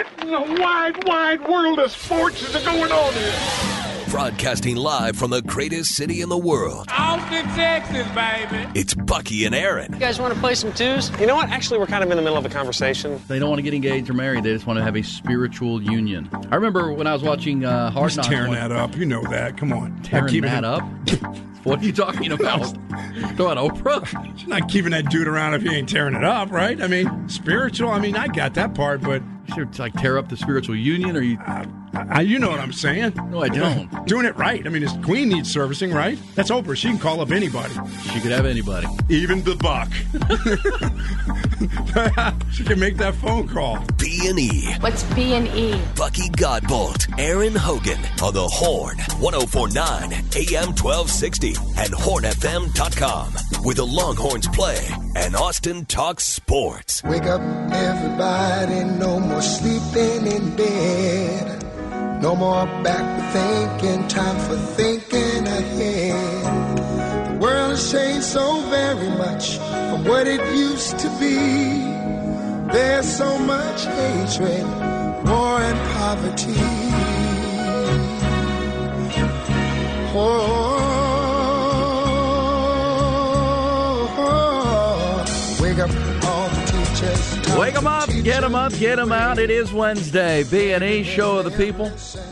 What in the wide, wide world of sports is going on here? Broadcasting live from the greatest city in the world. Austin, Texas, baby. It's Bucky and Aaron. You guys want to play some twos? You know what? Actually, we're kind of in the middle of a conversation. They don't want to get engaged or married. They just want to have a spiritual union. I remember when I was watching Hard Knocks. Tearing that up. You know that. Come on. Tearing that up? What are you talking about? Talking about Oprah? She's not keeping that dude around if he ain't tearing it up, right? I mean, spiritual. I mean, I got that part, but... You should, like, tear up the spiritual union, or you... you know what I'm saying. No, I don't. Doing it right. I mean, his queen needs servicing, right? That's Oprah. She can call up anybody. She could have anybody. Even the buck. She can make that phone call. B&E. What's B&E? Bucky Godbolt, Aaron Hogan on the Horn, 104.9 AM 1260 and HornFM.com, where the Longhorns play and Austin talks sports. Wake up, everybody, no more sleeping in bed. No more back thinking, time for thinking ahead. The world has changed so very much from what it used to be. There's so much hatred, war and poverty. Wake up all the teachers. Wake them up, get them up, get them out. It is Wednesday. B&E, Show of the People.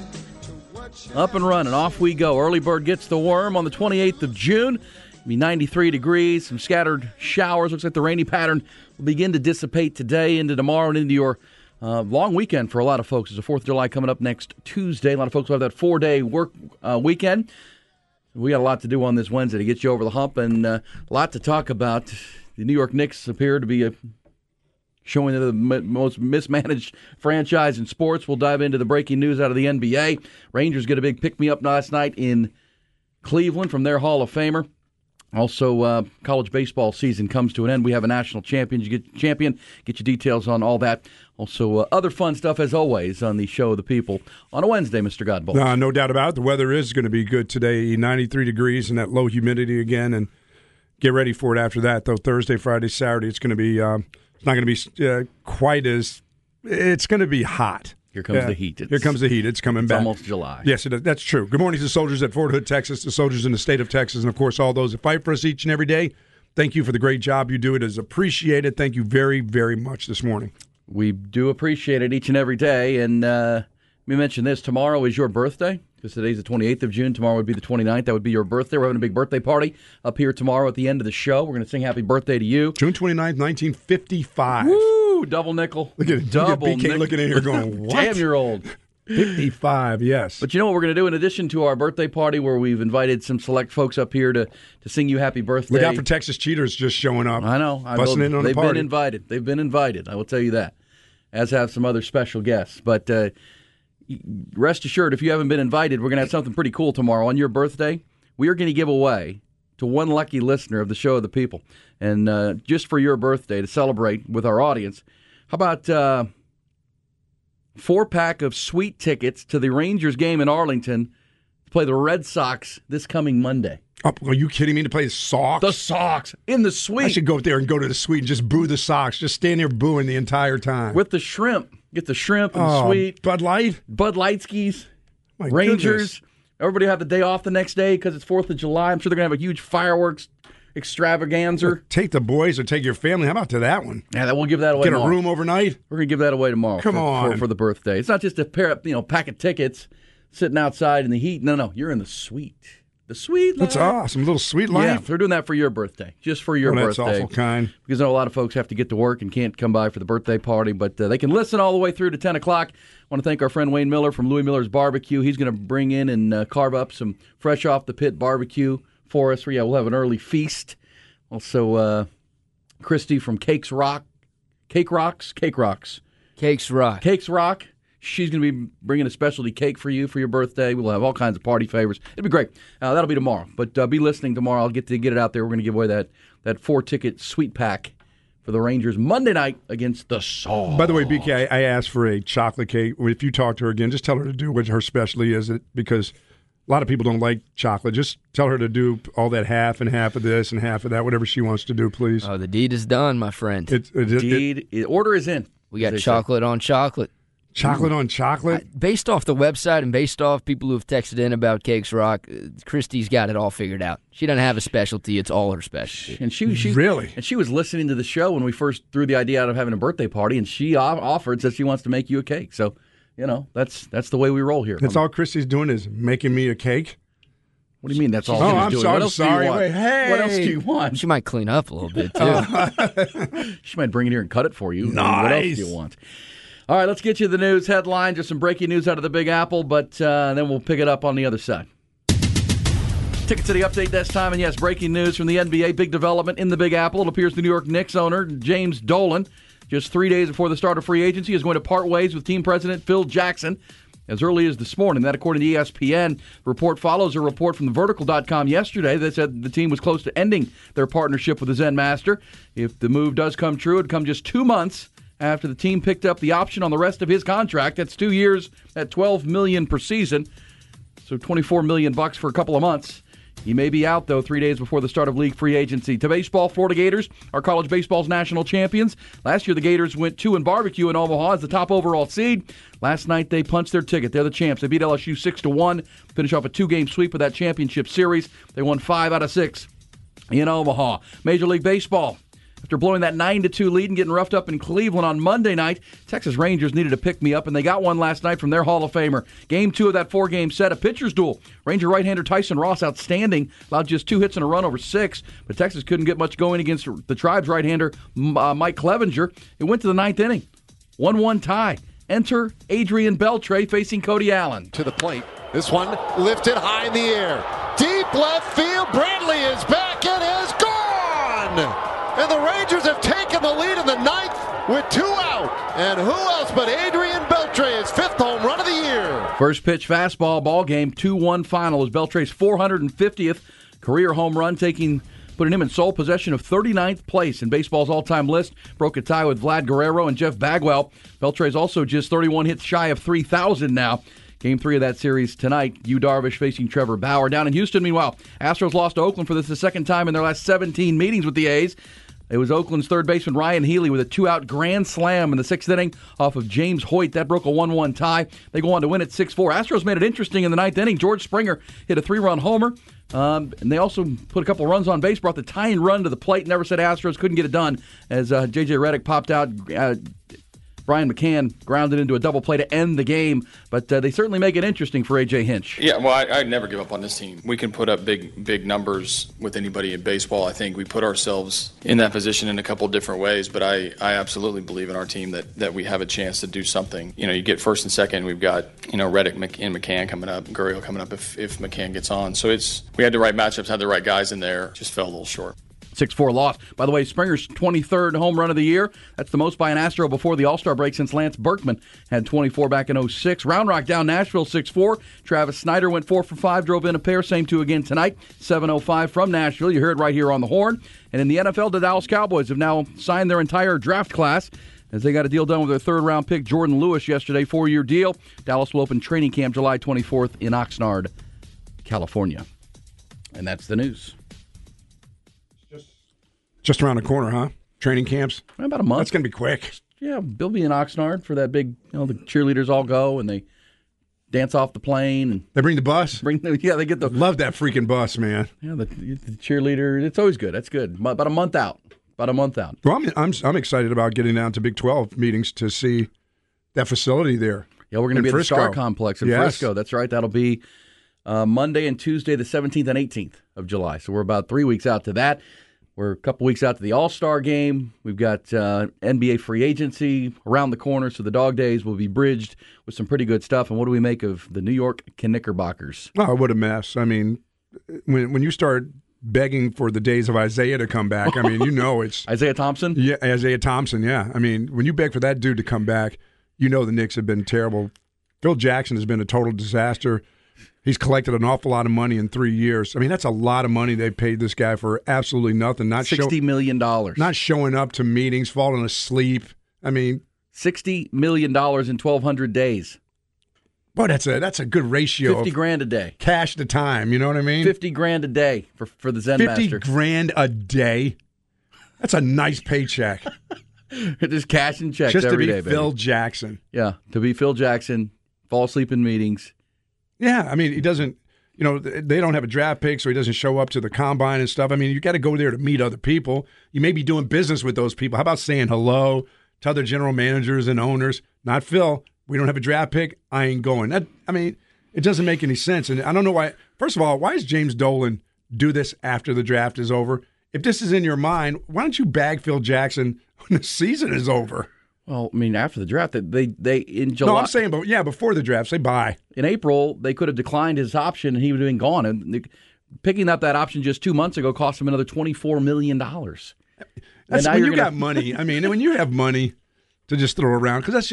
Up and running. Off we go. Early bird gets the worm on the 28th of June. It'll be 93 degrees, some scattered showers. Looks like the rainy pattern will begin to dissipate today into tomorrow and into your long weekend for a lot of folks. There's the 4th of July coming up next Tuesday. A lot of folks will have that 4-day work weekend. We got a lot to do on this Wednesday to get you over the hump and a lot to talk about. The New York Knicks appear to be showing the most mismanaged franchise in sports. We'll dive into the breaking news out of the NBA. Rangers get a big pick-me-up last night in Cleveland from their Hall of Famer. Also, college baseball season comes to an end. We have a national champion. Get your details on all that. Also, other fun stuff, as always, on the Show of the People on a Wednesday, Mr. Godbolt. No doubt about it. The weather is going to be good today, 93 degrees and that low humidity again, and get ready for it after that, though. Thursday, Friday, Saturday, it's going to be it's not going to be quite as – it's going to be hot. Here comes the heat. Here comes the heat. It's coming back. It's almost July. Yes, that's true. Good morning to the soldiers at Fort Hood, Texas, the soldiers in the state of Texas, and, of course, all those that fight for us each and every day. Thank you for the great job you do. It is appreciated. Thank you very, very much this morning. We do appreciate it each and every day. And let me mention this. Tomorrow is your birthday. Because today's the 28th of June. Tomorrow would be the 29th. That would be your birthday. We're having a big birthday party up here tomorrow at the end of the show. We're going to sing happy birthday to you. June 29th, 1955. Woo! Double nickel. Look at it. Double BK nickel. looking in here going, what? Damn, you're old. 55, yes. But you know what we're going to do in addition to our birthday party where we've invited some select folks up here to sing you happy birthday. Look out for Texas Cheaters just showing up. I know. Busting in on the party. They've been invited. They've been invited. I will tell you that. As have some other special guests. But rest assured, if you haven't been invited, we're going to have something pretty cool tomorrow. On your birthday, we are going to give away to one lucky listener of the Show of the People. And just for your birthday, to celebrate with our audience, how about 4-pack of sweet tickets to the Rangers game in Arlington to play the Red Sox this coming Monday? Oh, are you kidding me? To play the Sox? The Sox in the suite. I should go there and go to the suite and just boo the Sox. Just stand there booing the entire time. With the shrimp. Get the shrimp and the suite. Bud Light? Bud Light skis. My Rangers. Goodness. Everybody will have the day off the next day because it's 4th of July. I'm sure they're going to have a huge fireworks extravaganza. Take the boys or take your family. How about to that one? Yeah, we'll give that away tomorrow. Get a room overnight? We're going to give that away tomorrow. Come on. For the birthday. It's not just a pack of tickets sitting outside in the heat. No, you're in the suite. The sweet life. That's awesome. A little sweet life. Yeah, they're doing that for your birthday. Just for your birthday. That's awful kind. Because I know a lot of folks have to get to work and can't come by for the birthday party, but they can listen all the way through to 10 o'clock. I want to thank our friend Wayne Miller from Louis Miller's Barbecue. He's going to bring in and carve up some fresh off the pit barbecue for us. We'll have an early feast. Also, Christy from Cakes Rock. Cake Rocks? Cake Rocks. Cakes Rock. Cakes Rock. She's going to be bringing a specialty cake for you for your birthday. We'll have all kinds of party favors. It'll be great. That'll be tomorrow. But be listening tomorrow. I'll get it out there. We're going to give away that 4-ticket suite pack for the Rangers Monday night against the Sox. By the way, BK, I asked for a chocolate cake. If you talk to her again, just tell her to do what her specialty is, because a lot of people don't like chocolate. Just tell her to do all that half and half of this and half of that, whatever she wants to do, please. Oh, the deed is done, my friend. Order is in. We got chocolate on chocolate. Chocolate on chocolate? Based off the website and based off people who have texted in about Cakes Rock, Christy's got it all figured out. She doesn't have a specialty. It's all her specialty. And she really? And she was listening to the show when we first threw the idea out of having a birthday party, and she offered, said she wants to make you a cake. So, that's the way we roll here. That's all Christy's doing is making me a cake? What do you mean that's all I'm she's doing? sorry. What else do you want? Wait, hey. What else do you want? She might clean up a little bit, too. She might bring it here and cut it for you. Nice. What else do you want? All right, let's get you the news headline. Just some breaking news out of the Big Apple, but then we'll pick it up on the other side. Ticket to the update this time, and yes, breaking news from the NBA. Big development in the Big Apple. It appears the New York Knicks owner, James Dolan, just 3 days before the start of free agency, is going to part ways with team president Phil Jackson as early as this morning. That, according to ESPN, the report follows a report from thevertical.com yesterday that said the team was close to ending their partnership with the Zen Master. If the move does come true, it'd come just 2 months after the team picked up the option on the rest of his contract. That's 2 years at $12 million per season, so $24 million for a couple of months. He may be out, though, 3 days before the start of league free agency. To baseball, Florida Gators are college baseball's national champions. Last year, the Gators went 2-barbecue in Omaha as the top overall seed. Last night, they punched their ticket. They're the champs. They beat LSU 6-1, finish off a 2-game sweep of that championship series. They won 5 out of 6 in Omaha. Major League Baseball. After blowing that 9-2 lead and getting roughed up in Cleveland on Monday night, Texas Rangers needed a pick-me-up, and they got one last night from their Hall of Famer. Game 2 of that 4-game set, a pitcher's duel. Ranger right-hander Tyson Ross, outstanding, allowed just 2 hits and a run over 6, but Texas couldn't get much going against the Tribe's right-hander Mike Clevenger. It went to the 9th inning. 1-1 tie. Enter Adrian Beltre facing Cody Allen. To the plate. This one lifted high in the air. Deep left field. Brantley is back and is gone! And the Rangers have taken the lead in the 9th with 2 out. And who else but Adrian Beltre, his 5th home run of the year. First pitch fastball ball game, 2-1 final is Beltre's 450th career home run, putting him in sole possession of 39th place in baseball's all-time list. Broke a tie with Vlad Guerrero and Jeff Bagwell. Beltre's also just 31 hits shy of 3,000 now. Game 3 of that series tonight, Yu Darvish facing Trevor Bauer. Down in Houston, meanwhile, Astros lost to Oakland for the second time in their last 17 meetings with the A's. It was Oakland's third baseman Ryan Healy with a 2-out grand slam in the 6th inning off of James Hoyt. That broke a 1-1 tie. They go on to win at 6-4. Astros made it interesting in the 9th inning. George Springer hit a 3-run homer. And they also put a couple runs on base, brought the tying run to the plate. Never said Astros couldn't get it done as J.J. Redick popped out. Brian McCann grounded into a double play to end the game, but they certainly make it interesting for A.J. Hinch. Yeah, well, I'd never give up on this team. We can put up big numbers with anybody in baseball. I think we put ourselves in that position in a couple of different ways, but I absolutely believe in our team that we have a chance to do something. You know, you get first and second, we've got, Redick and McCann coming up, Gurriel coming up if McCann gets on. So we had the right matchups, had the right guys in there, just fell a little short. 6-4 loss. By the way, Springer's 23rd home run of the year. That's the most by an Astro before the All-Star break since Lance Berkman had 24 back in 06. Round Rock down Nashville 6-4. Travis Snyder went 4 for 5, drove in a pair. Same 2 again tonight. 7:05 from Nashville. You heard right here on the Horn. And in the NFL, the Dallas Cowboys have now signed their entire draft class as they got a deal done with their third-round pick, Jordan Lewis, yesterday. 4-year deal. Dallas will open training camp July 24th in Oxnard, California. And that's the news. Just around the corner, huh? Training camps? About a month. That's going to be quick. Yeah, they'll be in Oxnard for that big, the cheerleaders all go and they dance off the plane. And they bring the bus? They get the... Love that freaking bus, man. Yeah, the cheerleader. It's always good. That's good. About a month out. Well, I'm excited about getting down to Big 12 meetings to see that facility there. Yeah, we're going to be at the Star Complex in Frisco. That's right. That'll be Monday and Tuesday, the 17th and 18th of July. So we're about 3 weeks out to that. We're a couple weeks out to the All-Star game. We've got NBA free agency around the corner, so the dog days will be bridged with some pretty good stuff. And what do we make of the New York Knickerbockers? Oh, what a mess. I mean, when you start begging for the days of Isaiah to come back, I mean, it's... Isaiah Thompson? Yeah, Isaiah Thompson, yeah. I mean, when you beg for that dude to come back, the Knicks have been terrible. Phil Jackson has been a total disaster. He's collected an awful lot of money in 3 years. I mean, that's a lot of money they paid this guy for absolutely nothing. $60 million. Not showing up to meetings, falling asleep. I mean, $60 million in 1,200 days. Boy, that's a good ratio. $50,000 a day. Cash to time, you know what I mean? $50,000 a day for the Zen Master. $50,000 a day? That's a nice paycheck. Just cashing checks just every to day, be baby. Phil Jackson. Yeah, to be Phil Jackson, fall asleep in meetings. Yeah, I mean, he doesn't. You know, they don't have a draft pick, so he doesn't show up to the combine and stuff. I mean, you got to go there to meet other people. You may be doing business with those people. How about saying hello to other general managers and owners? Not Phil. We don't have a draft pick. I ain't going. I mean, it doesn't make any sense. And I don't know why. First of all, why does James Dolan do this after the draft is over? If this is in your mind, why don't you bag Phil Jackson when the season is over? Well, I mean, after the draft, they in July. No, I'm saying, but yeah, before the draft, say bye. In April, they could have declined his option, and he would have been gone. And picking up that option just 2 months ago cost him another $24 million. That's when you got money. I mean, when you have money to just throw around, because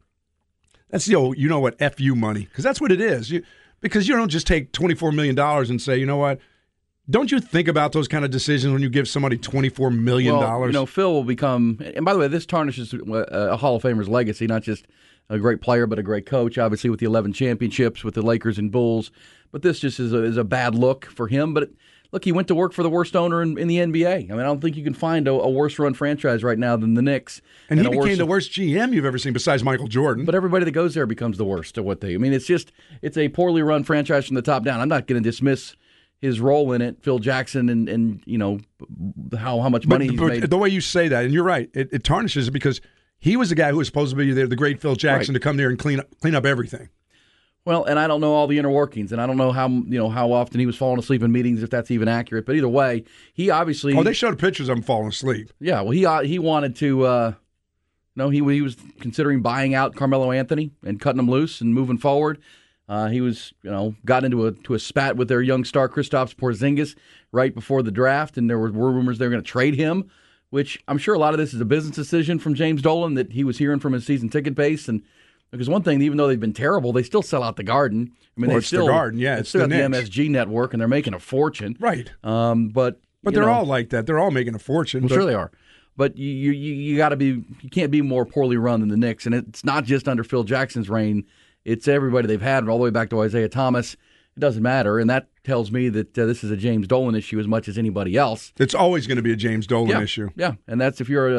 that's the old, you know what, FU money, because that's what it is. Because you don't just take $24 million and say, you know what, don't you think about those kind of decisions when you give somebody $24 million? Well, you know, Phil will become, and by the way, this tarnishes a Hall of Famer's legacy, not just a great player, but a great coach, obviously with the 11 championships with the Lakers and Bulls. But this just is a bad look for him. But look, he went to work for the worst owner in the NBA. I mean, I don't think you can find a worse-run franchise right now than the Knicks. And he became the worst GM you've ever seen besides Michael Jordan. But everybody that goes there becomes the worst at what they – I mean, it's a poorly run franchise from the top down. I'm not going to dismiss his role in it, Phil Jackson, and you know, how much money he's made. The way you say that, and you're right, it tarnishes it because he was the guy who was supposed to be there, the great Phil Jackson, to come there and clean up everything. Well, and I don't know all the inner workings, and I don't know how often he was falling asleep in meetings, if that's even accurate. But either way, he obviously they showed pictures of him falling asleep. Yeah, well, he wanted to. He was considering buying out Carmelo Anthony and cutting him loose and moving forward. He was got into a spat with their young star Kristaps Porzingis right before the draft, and there were rumors they were going to trade him. Which I'm sure a lot of this is a business decision from James Dolan that he was hearing from his season ticket base. And because one thing, even though they've been terrible, they still sell out the Garden. I mean, it's the Garden, yeah. It's still the MSG network, and they're making a fortune. Right. But they're all like that. They're all making a fortune. Well, sure they are. But you got to be. You can't be more poorly run than the Knicks, and it's not just under Phil Jackson's reign. It's everybody they've had, all the way back to Isaiah Thomas. It doesn't matter, and that tells me that this is a James Dolan issue as much as anybody else. It's always going to be a James Dolan issue. Yeah, and that's if you're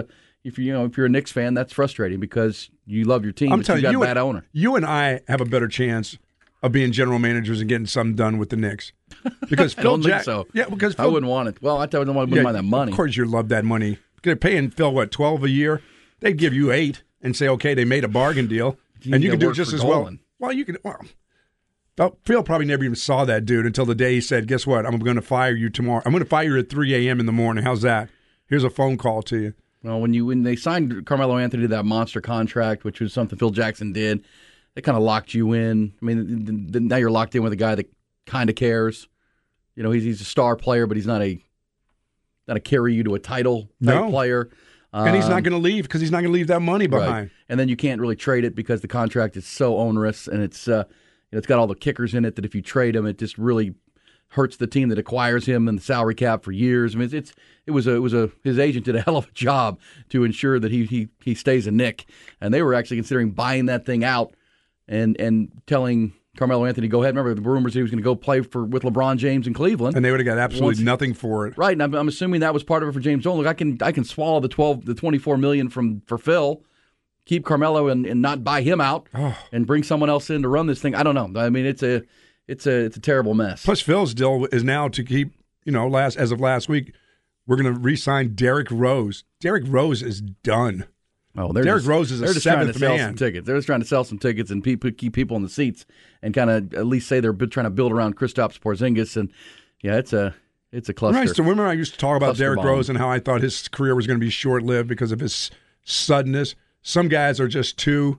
a Knicks fan, that's frustrating because you love your team, but you got a bad owner. You and I have a better chance of being general managers and getting something done with the Knicks because I don't think so. Yeah, because I wouldn't want it. Well, I wouldn't mind that money. Of course, you love that money. They're paying Phil $12 a year. They'd give you $8 and say, okay, they made a bargain deal, and you can do just as well. Well, you can. Well, Phil probably never even saw that dude until the day he said, guess what? I'm going to fire you tomorrow. I'm going to fire you at 3 a.m. in the morning. How's that? Here's a phone call to you. Well, when they signed Carmelo Anthony to that monster contract, which was something Phil Jackson did, they kind of locked you in. I mean, now you're locked in with a guy that kind of cares. You know, he's a star player, but he's not a carry you to a title type player. And he's not going to leave because he's not going to leave that money behind. Right. And then you can't really trade it because the contract is so onerous, and it's got all the kickers in it that if you trade him, it just really hurts the team that acquires him and the salary cap for years. I mean, his agent did a hell of a job to ensure that he stays a Knick, and they were actually considering buying that thing out and telling Carmelo Anthony, go ahead. Remember the rumors he was going to go play with LeBron James in Cleveland, and they would have got absolutely nothing for it. Right, and I'm assuming that was part of it for James Dolan. Look, I can swallow the $24 million for Phil, keep Carmelo and not buy him out, and bring someone else in to run this thing. I don't know. I mean, it's a terrible mess. Plus, Phil's deal is now to keep as of last week, we're going to re-sign Derrick Rose. Derrick Rose is done. Oh, Derrick Rose is a seventh man. Some tickets. They're just trying to sell some tickets and keep people in the seats and kind of at least say they're trying to build around Kristaps Porzingis. And yeah, it's a cluster. Right. So remember, I used to talk about Derrick Rose and how I thought his career was going to be short-lived because of his suddenness. Some guys are just too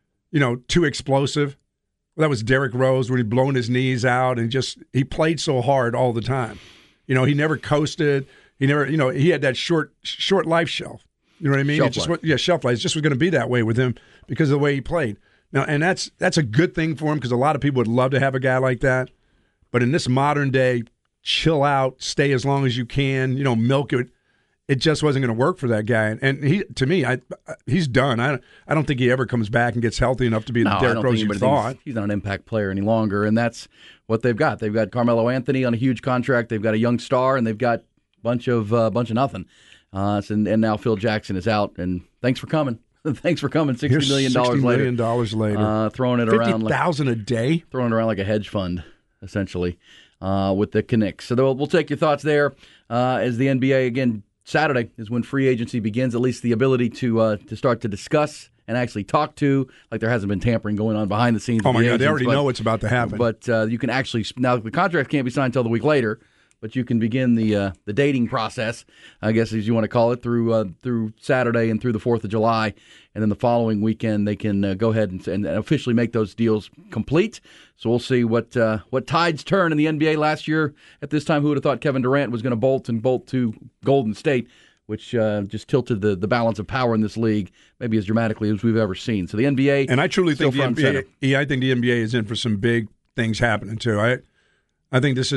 explosive. Well, that was Derrick Rose when he blown his knees out and he played so hard all the time. He never coasted. He never, he had that short life shelf. You know what I mean? Shelf life. It just was going to be that way with him because of the way he played. Now, and that's a good thing for him because a lot of people would love to have a guy like that. But in this modern day, chill out, stay as long as you can, milk it. It just wasn't going to work for that guy. And he's done. I don't think he ever comes back and gets healthy enough to be the Derrick Rose you thought. He's not an impact player any longer, and that's what they've got. They've got Carmelo Anthony on a huge contract. They've got a young star, and they've got a bunch of nothing. And now Phil Jackson is out, and thanks for coming. Thanks for coming. Here's $60 million later. $60 million later. Throwing it around $50,000 a day? Throwing it around like a hedge fund, essentially, with the Knicks. So we'll take your thoughts there as the NBA, again, Saturday is when free agency begins, at least the ability to start to discuss and actually talk to, like there hasn't been tampering going on behind the scenes. Oh, my God, agents, they already know what's about to happen. But you can actually, now the contract can't be signed until the week later, but you can begin the dating process, I guess as you want to call it, through Saturday and through the 4th of July. And then the following weekend, they can go ahead and officially make those deals complete. So we'll see what tides turn in the NBA. Last year at this time, who would have thought Kevin Durant was going to bolt to Golden State, which just tilted the balance of power in this league maybe as dramatically as we've ever seen. So the NBA, and I truly think the NBA. Yeah, I think the NBA is in for some big things happening too. I think this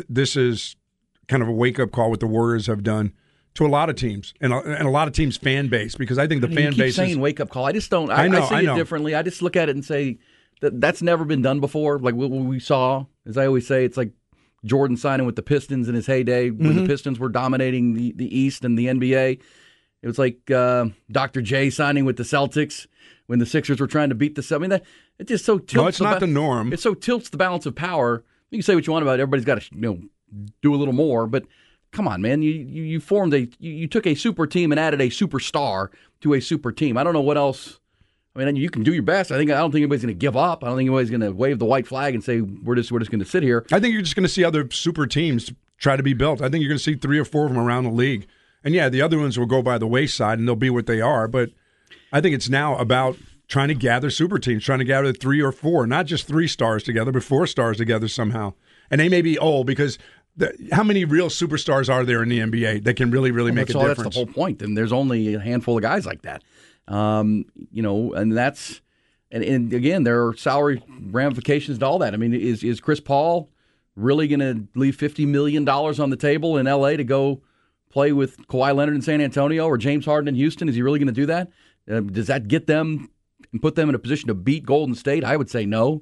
is kind of a wake up call what the Warriors have done to a lot of teams and a lot of teams' fan base, because I think the fan base saying wake up call. I just don't. I see it differently. I just look at it and say that's never been done before. Like what we saw, as I always say, it's like Jordan signing with the Pistons in his heyday when the Pistons were dominating the East and the NBA. It was like Dr. J signing with the Celtics when the Sixers were trying to beat the Celtics. I mean, it just so tilts. No, it's not the norm. It so tilts the balance of power. You can say what you want about it. Everybody's got to do a little more, but come on, man. You formed you took a super team and added a superstar to a super team. I don't know what else. I mean, you can do your best. I don't think anybody's going to give up. I don't think anybody's going to wave the white flag and say we're just going to sit here. I think you're just going to see other super teams try to be built. I think you're going to see 3 or 4 of them around the league. And yeah, the other ones will go by the wayside and they'll be what they are. But I think it's now about trying to gather super teams, trying to gather 3 or 4, not just 3 stars together, but 4 stars together somehow. And they may be old because how many real superstars are there in the NBA that can really make a difference? That's the whole point. And there's only a handful of guys like that. And that's and again, there are salary ramifications to all that. I mean, is Chris Paul really going to leave $50 million on the table in L.A. to go play with Kawhi Leonard in San Antonio or James Harden in Houston? Is he really going to do that? Does that get them and put them in a position to beat Golden State? I would say no.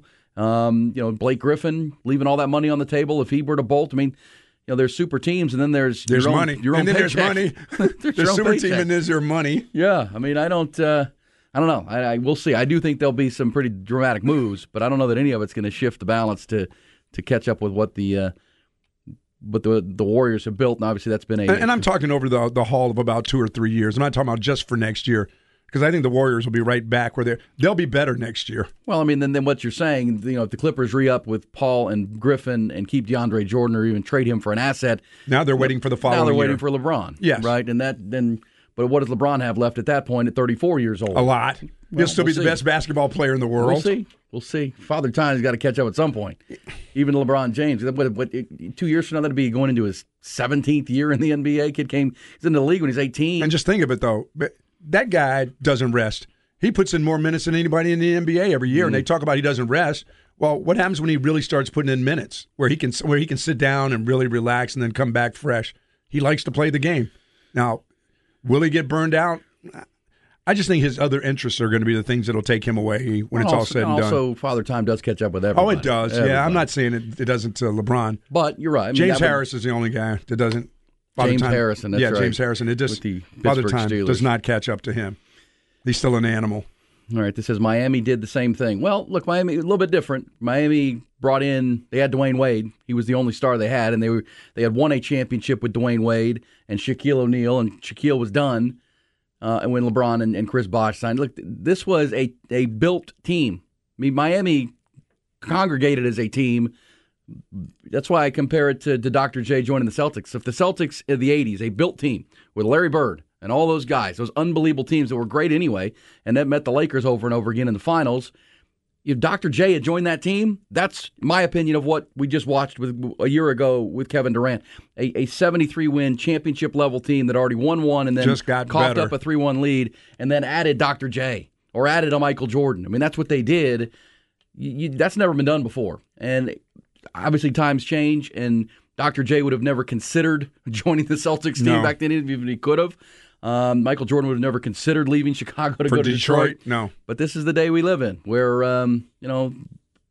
Blake Griffin leaving all that money on the table if he were to bolt. I mean, there's super teams, and then there's money. There's money. There's super team, and there's your money. Yeah, I mean, I don't know. We'll see. I do think there'll be some pretty dramatic moves, but I don't know that any of it's going to shift the balance to catch up with what the Warriors have built. And obviously, that's been And I'm talking over the haul of about 2 or 3 years. I'm not talking about just for next year, because I think the Warriors will be right back where they'll be better next year. Well, I mean, then what you're saying, if the Clippers re-up with Paul and Griffin and keep DeAndre Jordan or even trade him for an asset. Now they're waiting for the following year. Now they're waiting for LeBron. Yes. Right? But what does LeBron have left at that point at 34 years old? A lot. He'll still be the best basketball player in the world. We'll see. Father Time's got to catch up at some point. Even LeBron James. 2 years from now, that'll be going into his 17th year in the NBA. He's in the league when he's 18. And just think of it, though. That guy doesn't rest. He puts in more minutes than anybody in the NBA every year, and they talk about he doesn't rest. Well, what happens when he really starts putting in minutes where he can sit down and really relax and then come back fresh? He likes to play the game. Now, will he get burned out? I just think his other interests are going to be the things that will take him away when it's all said and done. Also, Father Time does catch up with everybody. Oh, it does. Everybody. Yeah, I'm not saying it doesn't to LeBron. But you're right. James Harris is the only guy that doesn't. James Harrison, that's right. Yeah, James Harrison. It just Father Time does not catch up to him. He's still an animal. All right, this says Miami did the same thing. Well, look, Miami a little bit different. Miami brought in, they had Dwayne Wade. He was the only star they had, and they had won a championship with Dwayne Wade and Shaquille O'Neal, and Shaquille was done. And when LeBron and Chris Bosh signed, look, this was a built team. I mean, Miami congregated as a team. That's why I compare it to Dr. J joining the Celtics. If the Celtics in the 80s, a built team with Larry Bird and all those guys, those unbelievable teams that were great anyway, and that met the Lakers over and over again in the finals, if Dr. J had joined that team, that's my opinion of what we just watched with a year ago with Kevin Durant. A 73-win championship-level team that already won one and then just coughed up a 3-1 lead and then added Dr. J or added a Michael Jordan. I mean, that's what they did. That's never been done before. And obviously times change, and Dr. J would have never considered joining the Celtics team back then, even if he could have. Michael Jordan would have never considered leaving Chicago to go to Detroit. No, but this is the day we live in, where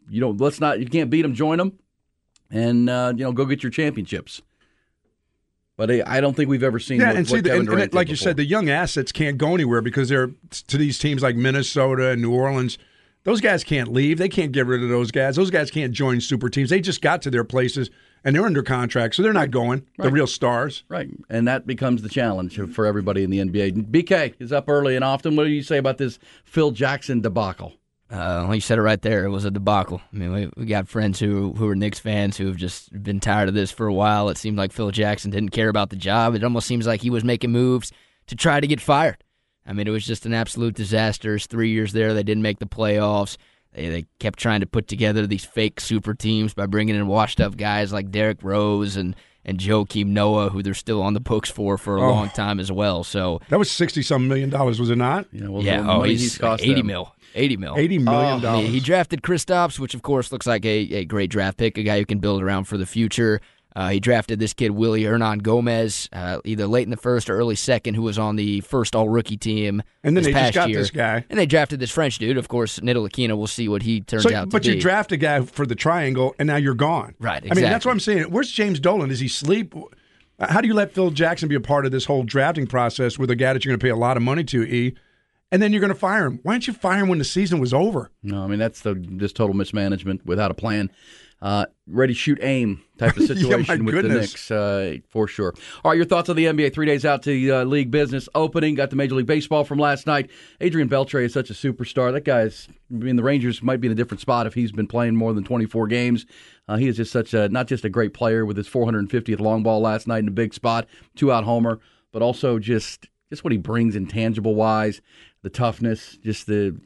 you can't beat them, join them, and go get your championships. But I don't think we've ever seen what Kevin Durant did like you before. said, the young assets can't go anywhere because they're to these teams like Minnesota and New Orleans. Those guys can't leave. They can't get rid of those guys. Those guys can't join super teams. They just got to their places, and they're under contract, so they're not going. Right. The real stars. Right, and that becomes the challenge for everybody in the NBA. BK is up early and often. What do you say about this Phil Jackson debacle? Well, you said it right there. It was a debacle. I mean, we got friends who are Knicks fans who have just been tired of this for a while. It seemed like Phil Jackson didn't care about the job. It almost seems like he was making moves to try to get fired. I mean, it was just an absolute disaster. 3 years there, they didn't make the playoffs. They kept trying to put together these fake super teams by bringing in washed-up guys like Derrick Rose and Joakim Noah, who they're still on the books for a long time as well. So that was $60-some million, was it not? He's cost $80 million. $80 million. He drafted Kristaps, which of course looks like a great draft pick, a guy who can build around for the future. He drafted this kid, Willie Hernan-Gomez, either late in the first or early second, who was on the first all-rookie team and then this they past just got year. this guy. And they drafted this French dude, of course, Ntilikina. We'll see what he turns out to be. But you draft a guy for the triangle, and now you're gone. Right, exactly. I mean, that's what I'm saying. Where's James Dolan? Does he sleep? How do you let Phil Jackson be a part of this whole drafting process with a guy that you're going to pay a lot of money to, E? And then you're going to fire him. Why didn't you fire him when the season was over? No, I mean, that's just total mismanagement without a plan. Ready, shoot, aim type of situation with the Knicks, for sure. All right, your thoughts on the NBA 3 days out to the league business opening. Got the Major League Baseball from last night. Adrian Beltre is such a superstar. That guy's, the Rangers might be in a different spot if he's been playing more than 24 games. He is just not just a great player with his 450th long ball last night in a big spot, 2-out homer, but also just what he brings intangible-wise. The toughness, just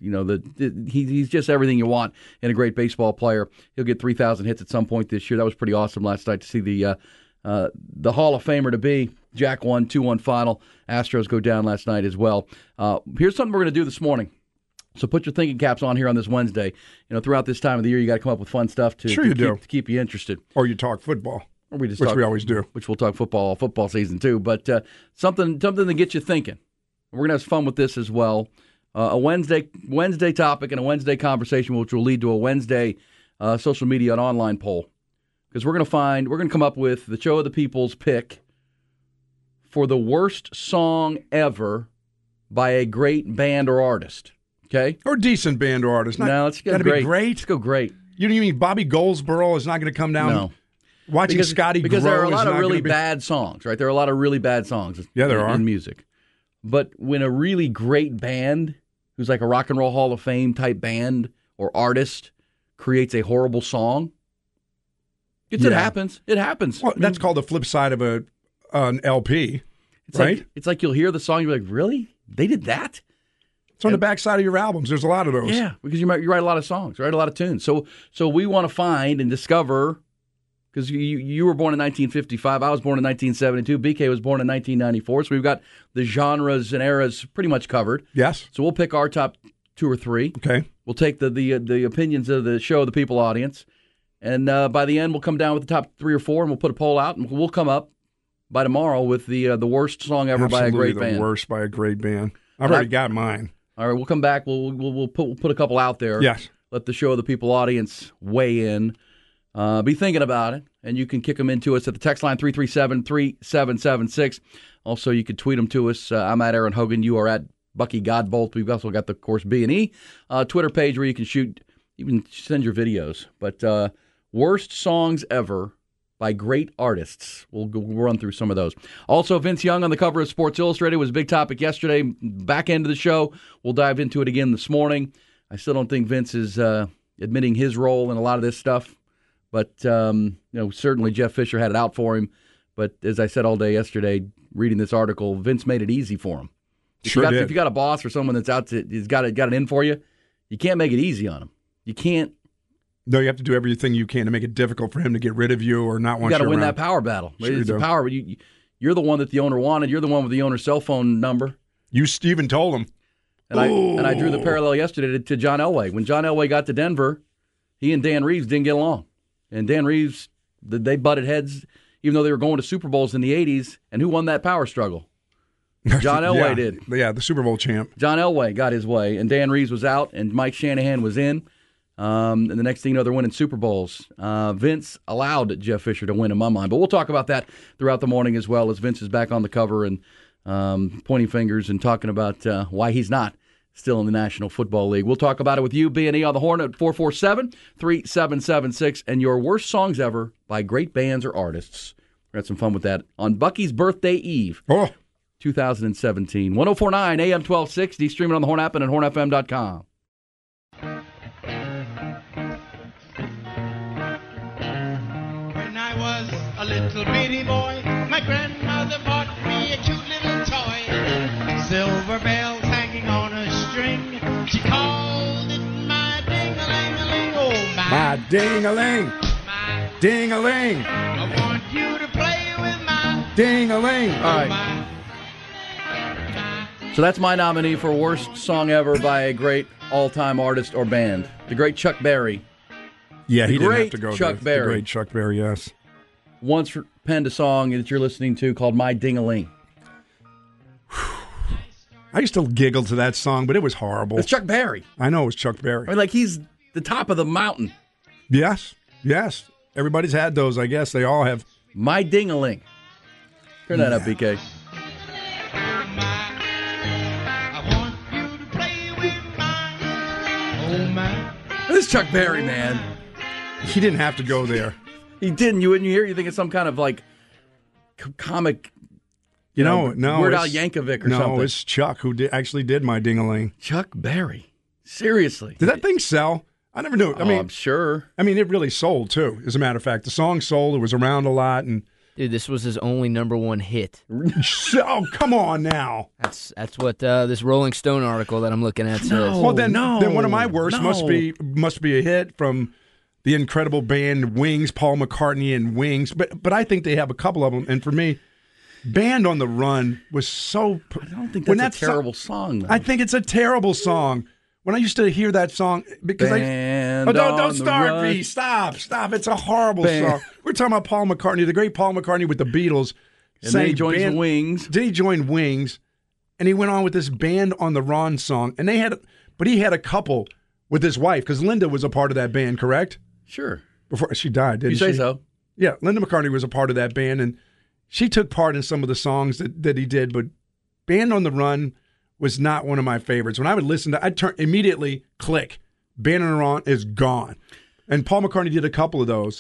he's just everything you want in a great baseball player. He'll get 3,000 hits at some point this year. That was pretty awesome last night to see the Hall of Famer to be. Jack won 2-1 final. Astros go down last night as well. Here's something we're going to do this morning. So put your thinking caps on here on this Wednesday. Throughout this time of the year, you got to come up with fun stuff to keep you interested. Or you talk football. Or we we always do. Which we'll talk football season too. But something to get you thinking. We're going to have fun with this as well. A Wednesday topic and a Wednesday conversation, which will lead to a Wednesday social media and online poll. Because we're going to come up with the Show of the People's pick for the worst song ever by a great band or artist. Okay? Or decent band or artist. No, it's got to be great. Let's go great. You mean Bobby Goldsboro is not going to come down? No. Watching Scotty because Grow there are a lot is of not really gonna be... bad songs, right? There are a lot of really bad songs in music. But when a really great band, who's like a Rock and Roll Hall of Fame type band or artist, creates a horrible song, it happens. It happens. Well, that's called the flip side of an LP, right? It's like you'll hear the song, you're like, really? They did that? It's on the backside of your albums. There's a lot of those. Yeah, because you write a lot of songs, write a lot of tunes. So we want to find and discover. Because you were born in 1955, I was born in 1972, BK was born in 1994, so we've got the genres and eras pretty much covered. Yes. So we'll pick our top 2 or 3. Okay. We'll take the opinions of the Show of the People audience, and by the end we'll come down with the top 3 or 4, and we'll put a poll out, and we'll come up by tomorrow with the worst song ever by a great band. The worst by a great band. I've already got mine. All right, we'll come back. We'll put a couple out there. Yes. Let the Show of the People audience weigh in. Be thinking about it, and you can kick them into us at the text line 337-3776. Also, you can tweet them to us. I'm at Aaron Hogan. You are at Bucky Godbolt. We've also got the, of course, B&E Twitter page where you can send your videos. But worst songs ever by great artists. We'll run through some of those. Also, Vince Young on the cover of Sports Illustrated was a big topic yesterday. Back end of the show, we'll dive into it again this morning. I still don't think Vince is admitting his role in a lot of this stuff. But, certainly Jeff Fisher had it out for him. But as I said all day yesterday, reading this article, Vince made it easy for him. If you got a boss or someone that's he's got it in for you, you can't make it easy on him. You can't. No, you have to do everything you can to make it difficult for him to get rid of you or not want you around. You got to win that power battle. Sure it's a power. You're the one that the owner wanted. You're the one with the owner's cell phone number. You even told him. And I drew the parallel yesterday to John Elway. When John Elway got to Denver, he and Dan Reeves didn't get along. And Dan Reeves, they butted heads, even though they were going to Super Bowls in the 80s. And who won that power struggle? John Elway did. Yeah, the Super Bowl champ. John Elway got his way, and Dan Reeves was out, and Mike Shanahan was in. And the next thing you know, they're winning Super Bowls. Vince allowed Jeff Fisher to win in my mind. But we'll talk about that throughout the morning as well, as Vince is back on the cover and pointing fingers and talking about why he's not still in the National Football League. We'll talk about it with you, B&E on the Horn at 447-3776, and your worst songs ever by great bands or artists. We had some fun with that on Bucky's birthday eve, 2017. 104.9 AM 1260, streaming on the Horn app and at hornfm.com. When I was a little bitty boy, my grandmother bought me a cute little toy. Silver bells hanging on a string. She called it my ding-a-ling-a-ling. Oh, My ding-a-ling. Ding-a-ling. I want you to play with my ding-a-ling. All right. So that's my nominee for worst song ever by a great all-time artist or band. The great Chuck Berry. Yeah, he The didn't have great to go Chuck there. Berry. The great Chuck Berry, yes. Once penned a song that you're listening to called My Ding-a-Ling. I used to giggle to that song, but it was horrible. It's Chuck Berry. I know it was Chuck Berry. I mean, like he's the top of the mountain. Yes. Everybody's had those, I guess. They all have. My Ding-a-Ling. Turn that up, BK. This is Chuck Berry, man. He didn't have to go there. He didn't. You wouldn't hear. You think it's some kind of like comic. No, Weird Al Yankovic or something. No, it's Chuck who actually did My Ding-a-Ling. Chuck Berry. Seriously. Did that thing sell? I never knew. I'm sure. I mean, it really sold, too, as a matter of fact. The song sold. It was around a lot. And Dude, this was his only number one hit. Oh, come on now. That's what this Rolling Stone article that I'm looking at says. Well, then one of my worst must be a hit from the incredible band Wings, Paul McCartney and Wings. But I think they have a couple of them. And for me, Band on the Run was so. I don't think that's a terrible song, though. I think it's a terrible song. When I used to hear that song, because don't start, B. Stop. It's a horrible song. We're talking about Paul McCartney, the great Paul McCartney with the Beatles. And then he joins Wings. Then he joined Wings, and he went on with this Band on the Run song. And he had a couple with his wife, because Linda was a part of that band, correct? Sure. Before she died, didn't she? You say so. Yeah, Linda McCartney was a part of that band, and she took part in some of the songs that he did, but Band on the Run was not one of my favorites. When I would listen to, I'd turn immediately click. Band on the Run is gone. And Paul McCartney did a couple of those.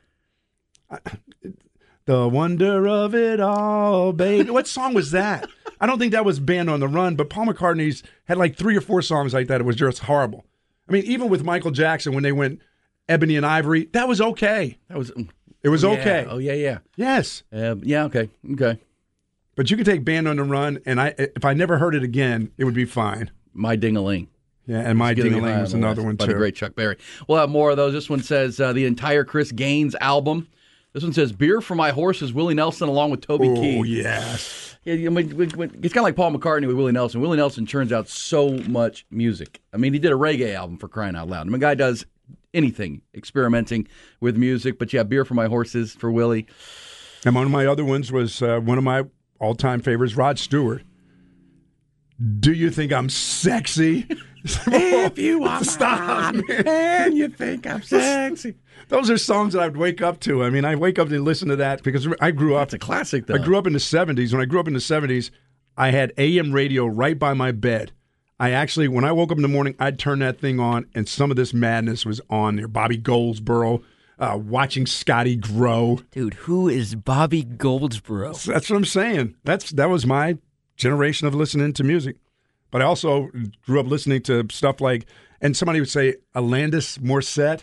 The Wonder of It All, baby. What song was that? I don't think that was Band on the Run, but Paul McCartney's had like 3 or 4 songs like that. It was just horrible. I mean, even with Michael Jackson, when they went Ebony and Ivory, that was okay. It was okay. Oh, yeah. Yes. Okay. But you could take Band on the Run, and if I never heard it again, it would be fine. My Ding-a-Ling. Yeah, and My Ding-a-Ling was another one, too. By the great Chuck Berry. We'll have more of those. This one says the entire Chris Gaines album. This one says Beer for My Horses, Willie Nelson, along with Toby Keith. Oh, yes. Yeah, I mean, it's kind of like Paul McCartney with Willie Nelson. Willie Nelson churns out so much music. I mean, he did a reggae album, for crying out loud. I mean, the guy does anything, experimenting with music. But yeah, Beer for My Horses for Willie. And one of my other ones was one of my all-time favorites, Rod Stewart. Do you think I'm sexy? If you are stop, and you think I'm sexy. Those are songs that I would wake up to. I mean, I wake up to listen to that because I grew up. It's a classic, though. I grew up in the 70s. When I grew up in the 70s, I had AM radio right by my bed. When I woke up in the morning, I'd turn that thing on, and some of this madness was on there. Bobby Goldsboro, watching Scotty grow. Dude, who is Bobby Goldsboro? That's what I'm saying. That was my generation of listening to music. But I also grew up listening to stuff like, and somebody would say Alanis Morissette.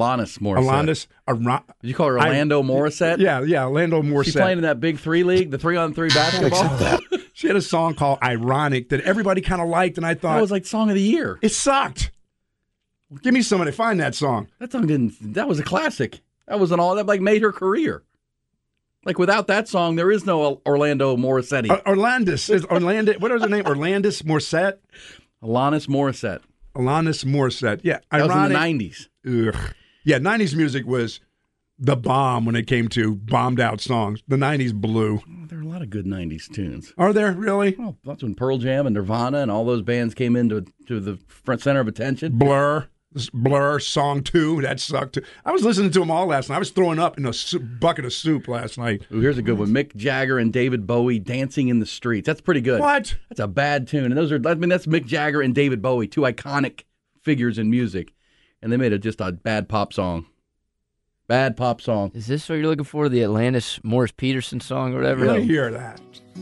Did you call her Orlando Morissette? Yeah, Orlando Morissette. She's playing in that big 3 league, the 3-on-3 basketball. She had a song called Ironic that everybody kind of liked, and I thought... That was like Song of the Year. It sucked. Give me somebody to find that song. That was a classic. That like made her career. Like without that song, there is no Orlando Morissette. What was her name? Orlandis Morissette? Alanis Morissette. Alanis Morissette. Yeah. That was in the 90s. Ugh. Yeah, 90s music was the bomb when it came to bombed out songs. The 90s blew. Oh, there are a lot of good 90s tunes. Are there, really? Well, that's when Pearl Jam and Nirvana and all those bands came into the front center of attention. Blur. This Blur Song 2, that sucked too. I was listening to them all last night. I was throwing up in a bucket of soup last night. Ooh, here's a good one. Mick Jagger and David Bowie, Dancing in the Streets. That's pretty good. What? That's a bad tune. And that's Mick Jagger and David Bowie, two iconic figures in music. And they made it just a bad pop song. Bad pop song. Is this what you're looking for? The Atlantis Morris Peterson song or whatever? Let me hear that.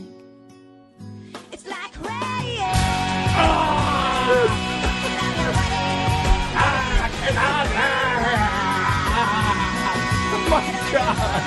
It's like rain. Oh my God.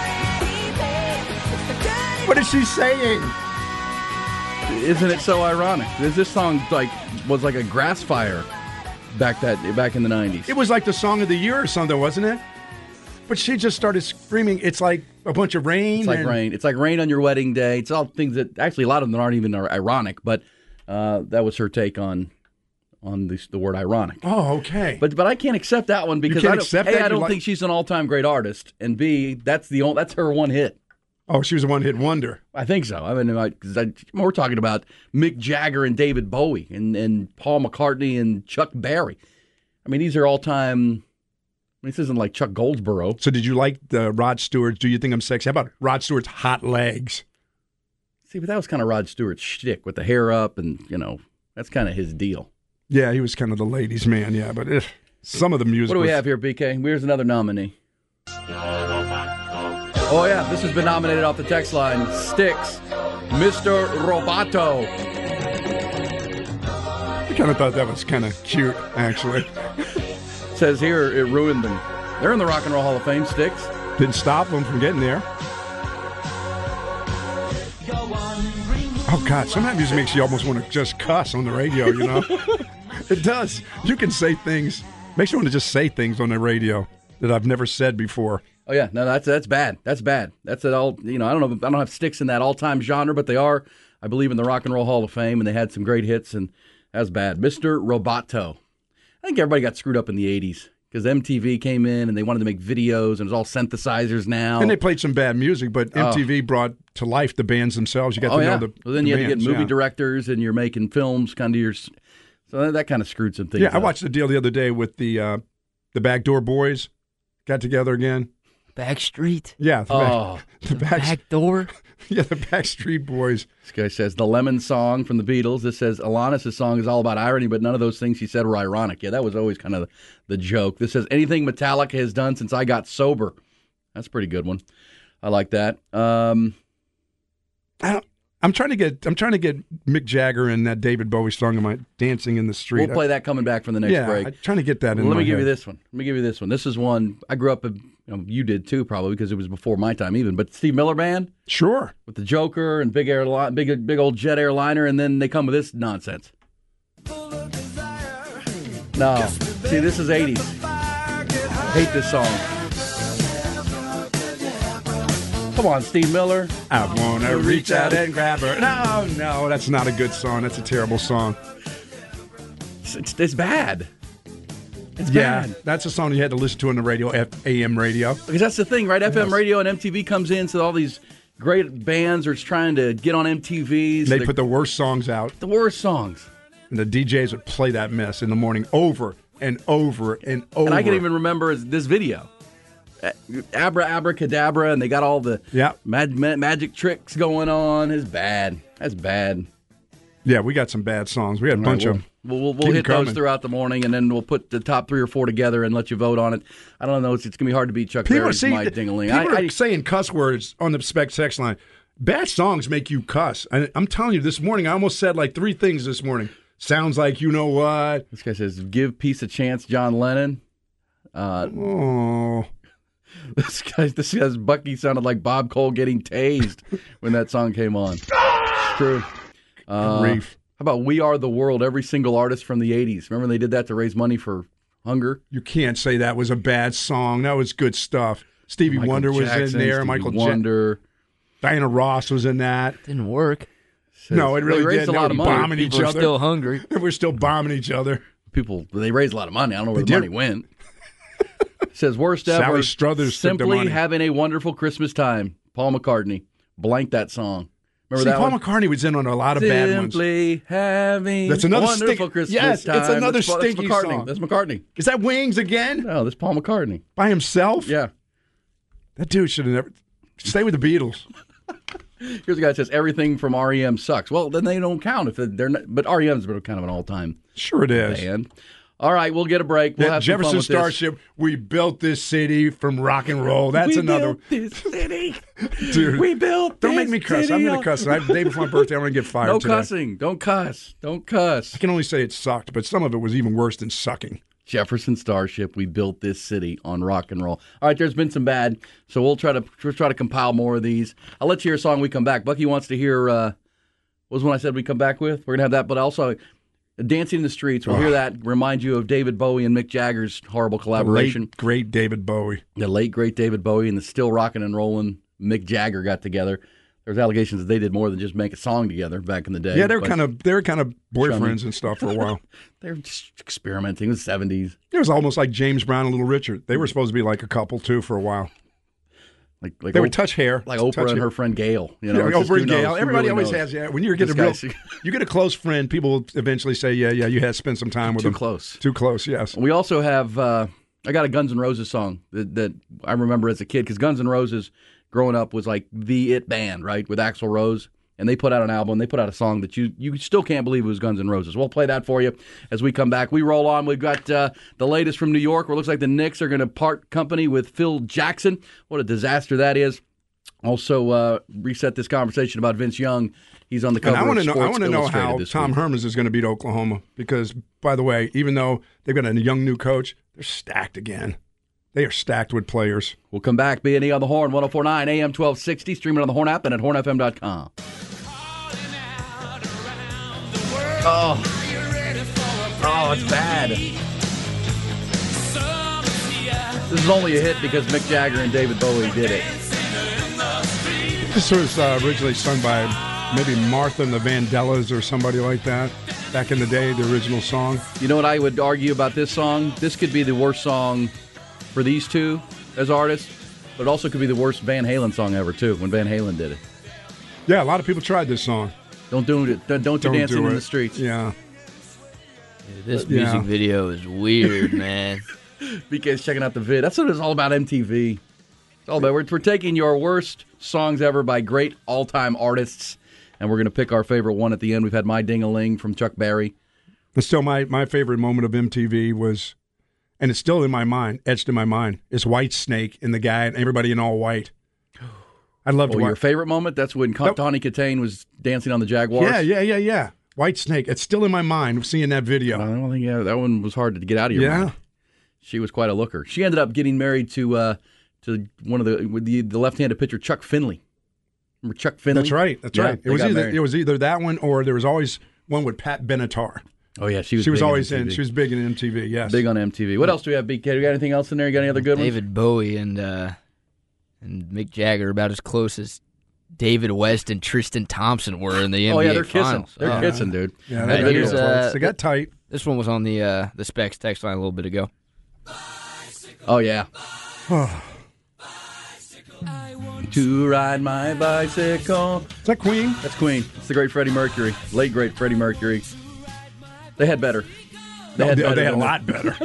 What is she saying? Isn't it so ironic? This song was like a grass fire back in the 90s. It was like the song of the year or something, wasn't it? But she just started screaming, it's like a bunch of rain. It's like rain. It's like rain on your wedding day. It's all things that, actually, a lot of them aren't even ironic, but that was her take on the word ironic. Oh, okay. But I can't accept that one because I don't think she's an all-time great artist, and B, that's her one hit. Oh, she was a one-hit wonder. I think so. I mean, we're talking about Mick Jagger and David Bowie and Paul McCartney and Chuck Berry. I mean, these are all-time. This isn't like Chuck Goldsboro. So did you like the Rod Stewart's Do You Think I'm Sexy? How about Rod Stewart's Hot Legs? See, but that was kind of Rod Stewart's shtick with the hair up, and that's kind of his deal. Yeah, he was kind of the ladies' man. Yeah, but some of the music. What do we have here, BK? Here's another nominee. Oh, yeah, this has been nominated off the text line. Styx, Mr. Roboto. I kind of thought that was kind of cute, actually. Says here it ruined them. They're in the Rock and Roll Hall of Fame, Styx. Didn't stop them from getting there. Oh, God, sometimes music makes you almost want to just cuss on the radio, It does. You can say things. Makes you want to just say things on the radio that I've never said before. Oh yeah, no, that's bad. That's bad. That's it all. I don't have Styx in that all-time genre, but they are, I believe, in the Rock and Roll Hall of Fame, and they had some great hits, and that's bad. Mr. Roboto. I think everybody got screwed up in the '80s because MTV came in and they wanted to make videos, and it was all synthesizers now. And they played some bad music, but MTV brought to life the bands themselves. You got to know the. Well, then you had to get movie directors, and you're making films kind of your. So that kind of screwed some things. Yeah, up. I watched the deal the other day with the Backdoor Boys. Got together again. Backstreet? Yeah. The Backdoor? Yeah, the Backstreet Boys. This guy says, the Lemon Song from the Beatles. This says, Alanis' song is all about irony, but none of those things she said were ironic. Yeah, that was always kind of the joke. This says, anything Metallica has done since I got sober. That's a pretty good one. I like that. I'm trying to get Mick Jagger and that David Bowie song in my Dancing in the Street. We'll play that coming back from the next break. I'm trying to get that in Let my me give head. you this one. This is one I grew up in. You did too, probably, because it was before my time even. But Steve Miller Band, sure, with the Joker and big old jet airliner, and then they come with this nonsense. No, see, this is '80s. I hate this song. Come on, Steve Miller. I want to reach out and grab her. No, that's not a good song. That's a terrible song. It's bad. It's bad. That's a song you had to listen to on the radio, AM radio. Because that's the thing, right? FM radio and MTV comes in, so all these great bands are trying to get on MTVs. They put the worst songs out. The worst songs. And the DJs would play that mess in the morning over and over and over. And I can even remember this video. Abracadabra, and they got all the magic tricks going on. It's bad. That's bad. Yeah, we got some bad songs. We had a bunch of them. We'll hit those throughout the morning, and then we'll put the top 3 or 4 together and let you vote on it. I don't know. It's going to be hard to beat Chuck Berry's My Ding-a-Ling. People are saying cuss words on the spec text line. Bad songs make you cuss. I'm telling you, this morning, I almost said like 3 things this morning. Sounds like you know what. This guy says, give peace a chance, John Lennon. This guy's Bucky sounded like Bob Cole getting tased when that song came on. It's true. Grief. How about We Are the World, every single artist from the 80s? Remember when they did that to raise money for hunger? You can't say that was a bad song. That was good stuff. Stevie Wonder was in there. Michael Wonder. Diana Ross was in that. Didn't work. No, it really raised did. a lot of money. Bombing each other. We're still hungry. We're still bombing each other. They raised a lot of money. I don't know where the money went. Says, worst ever. Sally Struthers took the Simply money. having a wonderful Christmas time. Paul McCartney. Blank that song. Remember that Paul one? McCartney was in on a lot of bad ones. Simply having That's another wonderful Christmas yes, time. it's another That's stinky McCartney. song. That's McCartney. Is that Wings again? No, that's Paul McCartney. By himself? Yeah. That dude should have never... Stay with the Beatles. Here's a guy that says everything from REM sucks. Well, then they don't count if they're not. But REM's been kind of an all-time Sure it is. band. All right, we'll get a break. We'll have some Jefferson fun with Starship, we built this city from rock and roll. That's we another... built this city. Dude, We built don't this make me cuss. city. I'm going to cuss. The day before my birthday, I'm going to get fired No today. cussing. Don't cuss. Don't cuss. I can only say it sucked, but some of it was even worse than sucking. Jefferson Starship, we built this city on rock and roll. All right, there's been some bad, so we'll try to compile more of these. I'll let you hear a song when we come back. Bucky wants to hear, what was one I said we come back with? We're going to have that, but also Dancing in the Streets. We'll hear that, remind you of David Bowie and Mick Jagger's horrible collaboration. The late, great David Bowie. The late, great David Bowie and the still rockin' and rollin' Mick Jagger got together. There's allegations that they did more than just make a song together back in the day. Yeah, they were kind of boyfriends and stuff for a while. They were just experimenting in the 70s. It was almost like James Brown and Little Richard. They were supposed to be like a couple too for a while. Like they would touch hair, like Oprah and her friend Gail. You know, yeah, Oprah and Gail. Knows? Everybody really always knows? has. Yeah, when you get you get a close friend, people will eventually say, "Yeah, you had spent some time with Too them." close. Too close. Yes. We also have. I got a Guns N' Roses song that I remember as a kid because Guns N' Roses growing up was like the it band, right, with Axl Rose. And they put out an album. They put out a song that you still can't believe it was Guns N' Roses. We'll play that for you as we come back. We roll on. We've got the latest from New York where it looks like the Knicks are going to part company with Phil Jackson. What a disaster that is. Also, reset this conversation about Vince Young. He's on the cover of Sports Illustrated. I want to know how this Tom week. Hermans is going to beat Oklahoma because, by the way, even though they've got a young new coach, they're stacked again. They are stacked with players. We'll come back. B&E on the Horn, 104.9 AM 1260. Streaming on the Horn app and at hornfm.com. Oh, it's bad. This is only a hit because Mick Jagger and David Bowie did it. This was originally sung by maybe Martha and the Vandellas or somebody like that. Back in the day, the original song. You know what I would argue about this song? This could be the worst song for these two as artists, but it also could be the worst Van Halen song ever, too, when Van Halen did it. Yeah, a lot of people tried this song. Don't do Dancing in the Streets. Yeah. This music video is weird, man. BK's checking out the vid. That's what it's all about, MTV. It's all about. We're taking your worst songs ever by great all-time artists, and we're going to pick our favorite one at the end. We've had My Ding-a-Ling from Chuck Berry. But still, my favorite moment of MTV was, and it's still in my mind, etched in my mind, is White Snake and the guy and everybody in all white. I loved to watch. Your favorite moment? That's when Tawny Katane was dancing on the Jaguars? Yeah. White Snake. It's still in my mind seeing that video. I don't think that one was hard to get out of your mind. She was quite a looker. She ended up getting married to one of the left-handed pitcher, Chuck Finley. Remember Chuck Finley? That's right. Yeah, it was either that one or there was always one with Pat Benatar. Oh yeah, she was always in. She was big in MTV. Yes, big on MTV. What else do we have, BK? Do we got anything else in there? You got any other good ones? David Bowie and Mick Jagger are about as close as David West and Tristan Thompson were in the NBA Oh yeah, they're Finals. kissing. They're kissing, dude. Yeah, they got tight. This one was on the Specs text line a little bit ago. Oh yeah. To ride my bicycle. Is that Queen? That's Queen. It's the great Freddie Mercury, late great Freddie Mercury. They had better. They had a lot better.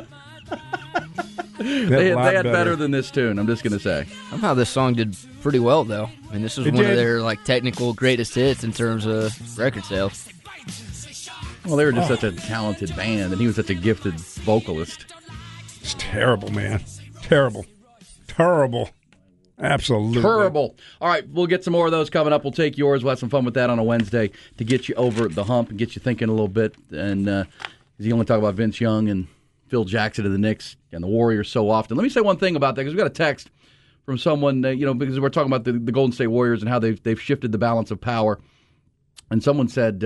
They had better than this tune. I'm just gonna say. Somehow this song did pretty well, though. I mean, this was one of their technical greatest hits in terms of record sales. Well, they were just such a talented band, and he was such a gifted vocalist. It's terrible, man. Terrible. Absolutely. Terrible. All right, we'll get some more of those coming up. We'll take yours. We'll have some fun with that on a Wednesday to get you over the hump and get you thinking a little bit. And you only talk about Vince Young and Phil Jackson of the Knicks and the Warriors so often. Let me say one thing about that, because we got a text from someone, because we're talking about the Golden State Warriors and how they've shifted the balance of power. And someone said,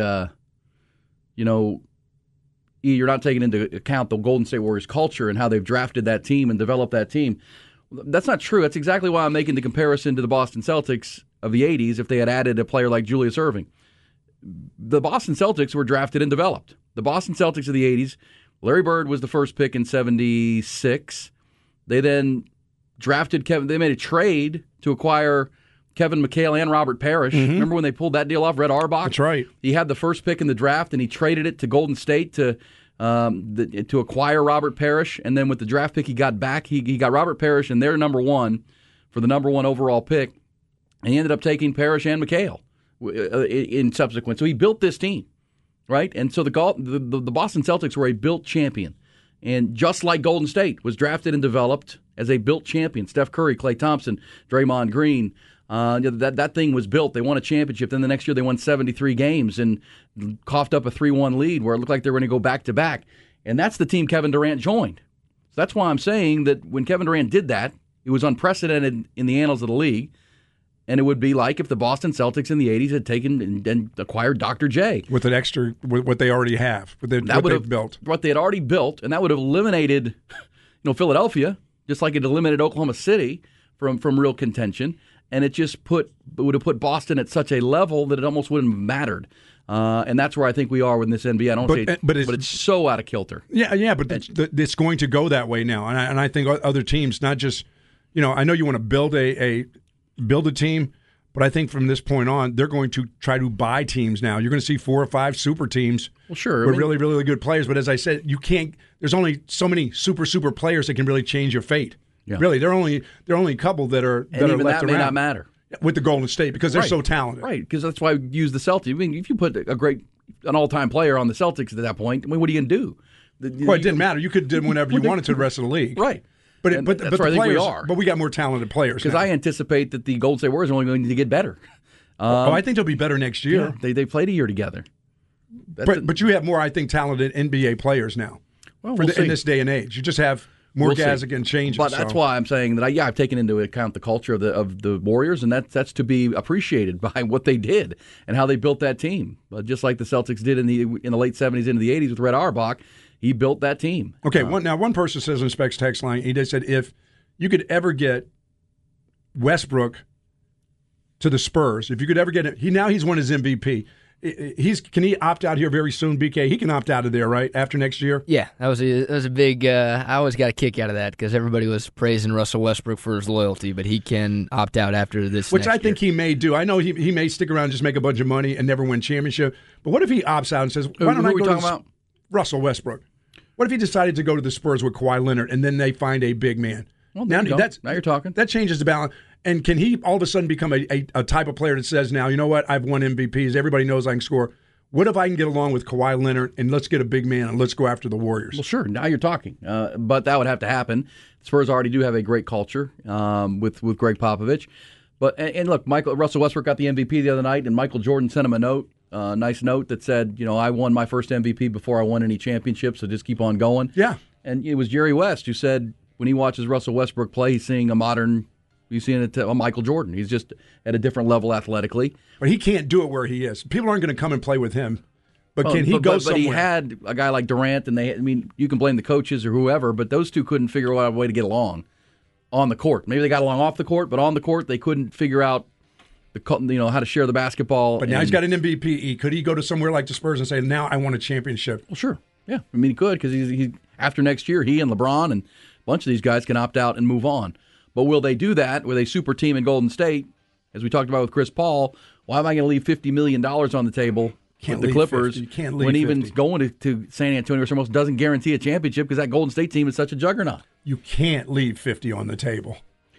you're not taking into account the Golden State Warriors culture and how they've drafted that team and developed that team. That's not true. That's exactly why I'm making the comparison to the Boston Celtics of the 80s if they had added a player like Julius Erving. The Boston Celtics were drafted and developed. The Boston Celtics of the 80s, Larry Bird was the first pick in 76. They then drafted Kevin. They made a trade to acquire Kevin McHale and Robert Parrish. Remember when they pulled that deal off, Red Auerbach? That's right. He had the first pick in the draft, and he traded it to Golden State to acquire Robert Parrish. And then with the draft pick he got back, he got Robert Parrish and their number one for the number one overall pick. And he ended up taking Parrish and McHale in subsequent. So he built this team, right? And so the Boston Celtics were a built champion. And just like Golden State was drafted and developed as a built champion, Steph Curry, Klay Thompson, Draymond Green, that thing was built. They won a championship. Then the next year they won 73 games and coughed up a 3-1 lead where it looked like they were going to go back-to-back. And that's the team Kevin Durant joined. So that's why I'm saying that when Kevin Durant did that, it was unprecedented in the annals of the league. And it would be like if the Boston Celtics in the 80s had taken and acquired Dr. J. With an extra, with what they already have, what they've built. What they had already built, and that would have eliminated Philadelphia, just like it eliminated Oklahoma City from real contention. And it just would have put Boston at such a level that it almost wouldn't have mattered. And that's where I think we are with this NBA. But it's so out of kilter. Yeah, but it's going to go that way now. And I think other teams, not just, I know you want to build a team, but I think from this point on, they're going to try to buy teams now. You're going to see 4 or 5 super teams with really, really good players. But as I said, you can't. There's only so many super players that can really change your fate. Yeah. Really, there are only a couple that are left around. That may not matter with the Golden State because they're so talented. Right, because that's why I use the Celtics. I mean, if you put an all-time player on the Celtics at that point, what are you going to do? Well, it didn't matter. You could do whatever you wanted to the rest of the league. Right. But that's the where I think players, we are. But we got more talented players. Because I anticipate that the Golden State Warriors are only going to get better. I think they'll be better next year. Yeah, they played a year together. But you have more, I think, talented NBA players now. Well, in this day and age, you just have more guys that can change. But that's why I'm saying that I've taken into account the culture of the Warriors, and that's to be appreciated by what they did and how they built that team. But just like the Celtics did in the late '70s into the '80s with Red Auerbach, he built that team. Okay, one person says on Specs text line, he said if you could ever get Westbrook to the Spurs, if you could ever get it, he's won his MVP. Can he opt out here very soon, BK? He can opt out of there, right, after next year? Yeah, that was a big I always got a kick out of that because everybody was praising Russell Westbrook for his loyalty, but he can opt out after this Which next I think year. he may do. I know he may stick around and just make a bunch of money and never win championship, but what if he opts out and says, why don't I go to Russell Westbrook? What if he decided to go to the Spurs with Kawhi Leonard and then they find a big man? Well, now you're talking. That changes the balance. And can he all of a sudden become a type of player that says, now, you know what, I've won MVPs, everybody knows I can score. What if I can get along with Kawhi Leonard and let's get a big man and let's go after the Warriors? Well, sure. Now you're talking. But that would have to happen. The Spurs already do have a great culture with Greg Popovich. But and look, Russell Westbrook got the MVP the other night, and Michael Jordan sent him a note, nice note that said, I won my first MVP before I won any championships, so just keep on going. Yeah. And it was Jerry West who said when he watches Russell Westbrook play, he's seeing a Michael Jordan. He's just at a different level athletically. But he can't do it where he is. People aren't going to come and play with him. But can he go somewhere? But he had a guy like Durant, and you can blame the coaches or whoever, but those two couldn't figure out a way to get along on the court. Maybe they got along off the court, but on the court they couldn't figure out how to share the basketball. But now he's got an MVP. Could he go to somewhere like the Spurs and say, now I want a championship? Well, sure. Yeah. He could because he's after next year, he and LeBron and a bunch of these guys can opt out and move on. But will they do that with a super team in Golden State, as we talked about with Chris Paul? Why am I going to leave $50 million on the table with the Clippers when even going to San Antonio or somewhere else doesn't guarantee a championship because that Golden State team is such a juggernaut? You can't leave 50 on the table.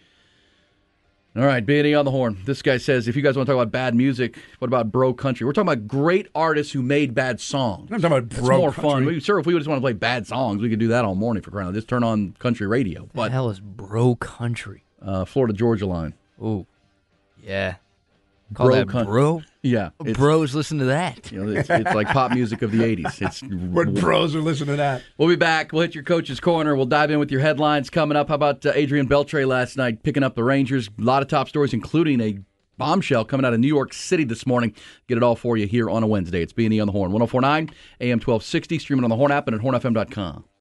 All right, B&E on the horn. This guy says, if you guys want to talk about bad music, what about bro country? We're talking about great artists who made bad songs. I'm talking about bro country. It's more fun. If we just want to play bad songs, we could do that all morning for crying out. Just turn on country radio. What the hell is bro country? Florida Georgia line. Oh, yeah. Call that bro? Yeah. Bros listen to that. It's like pop music of the 80s. What bros are listening to that? We'll be back. We'll hit your Coach's Corner. We'll dive in with your headlines coming up. How about Adrian Beltre last night picking up the Rangers? A lot of top stories, including a bombshell coming out of New York City this morning. Get it all for you here on a Wednesday. It's B&E on the Horn. 104.9, AM 1260, streaming on the Horn app and at hornfm.com.